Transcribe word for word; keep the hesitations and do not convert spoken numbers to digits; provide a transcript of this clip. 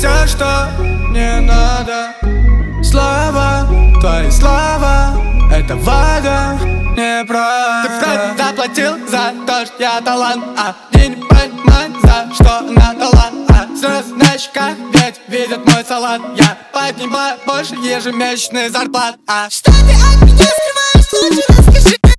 все, что мне надо. Слава, твои слова, это вага, неправда. Ты вроде заплатил за то, что я талант, а ты не понимаешь, за что на талант. А слез на щеках, ведь видят мой салат. Я поднимаю больше ежемесячный зарплат. А что ты от меня скрываешь, лучше расскажи.